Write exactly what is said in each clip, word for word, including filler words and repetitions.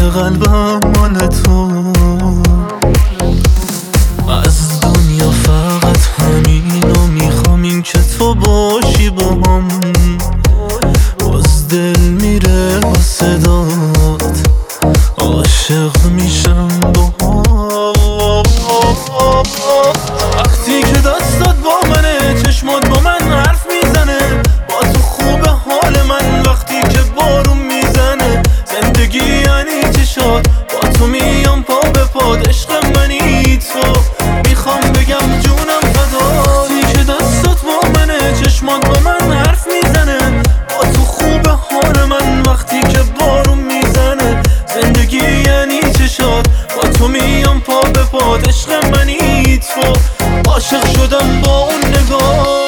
قلبم مال تو. از دنیا فقط همینو میخوام، این که تو باشی با هم. باز دل میره با صدات، عاشق میشم با هم. وقتی که دستات با منه، چشمات با من حرف میزنه، با تو خوبه حال من. وقتی که بارون میزنه، زندگی یعنی چشات، با تو میام پا به پاد. عشق منی تو، میخوام بگم جونم فدا. وقتی که دستات با منه، چشمات با من حرف میزنه، با تو خوبه حال من. وقتی که بارون میزنه، زندگی یعنی چشات، با تو میام پا به پاد. عشق منی تو، عاشق شدم با اون نگاه.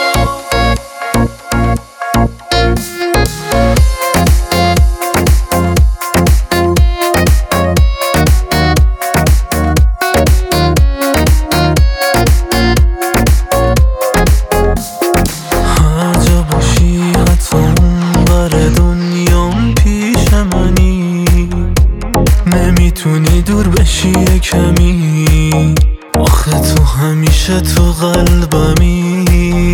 هر جا باشی حتی اون بر دنیام پیش منی، نمیتونی دور بشی کمی. آخه تو همیشه تو قلبمی،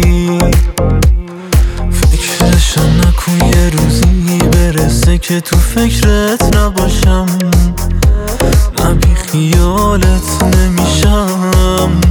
فکرشم نکن یه روزی برسه که تو فکرت نباشم. نه بی خیالت نمیشم.